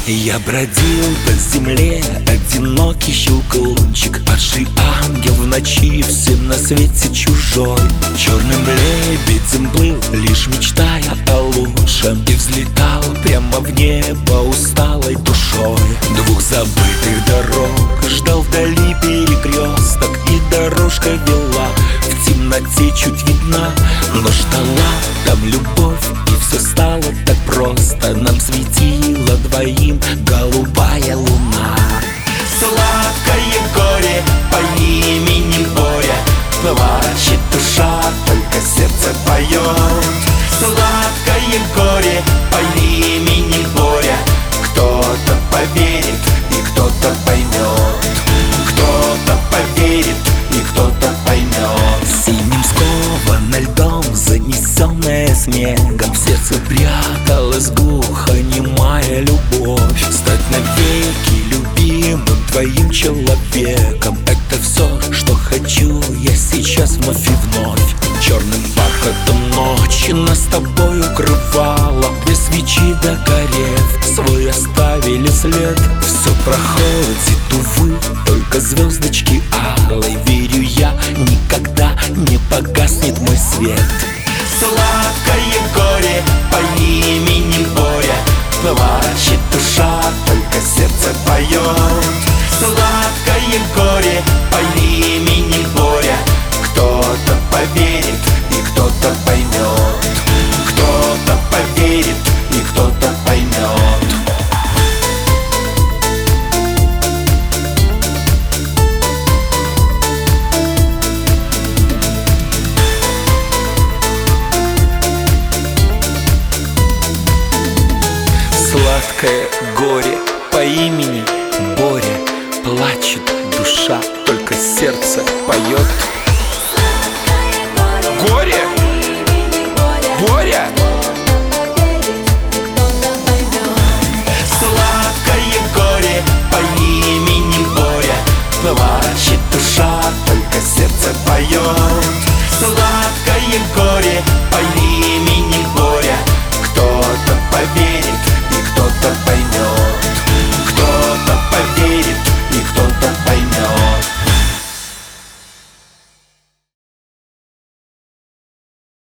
Я бродил по земле, одинокий щелкунчик, падший ангел в ночи, всем на свете чужой. Черным лебедем плыл, лишь мечтая о лучшем, и взлетал прямо в небо усталой душой. Двух забытых дорог ждал вдали перекресток, и дорожка вела в темноте чуть видна. Но ждала там любовь, и все стало так просто. Нам светила двоим голубая луна. Сладкое горе по имени Боря, плачет душа, только сердце поет. Сладкое горе по имени Боря, кто-то поверит и кто-то поймет. Кто-то поверит и кто-то поймет. Синим сковано льдом, занесенная снегом, в сердце пряталась глухонемая любовь. Стать навеки любимым твоим человеком — это все, что хочу я сейчас вновь и вновь. Черным бархатом ночи нас с тобой укрывала, две свечи догорев, свой оставили след. Все проходит, увы, только звездочки алой. Верю я, никогда не погаснет мой свет. Сладкое горе по имени Боря, плачет душа, только сердце поет. Сладкое горе по имени Боря, кто-то поверит и кто-то поймет. Кто-то поверит и кто-то поймет. Сладкое горе по имени Боря, плачет душа, только сердце поет.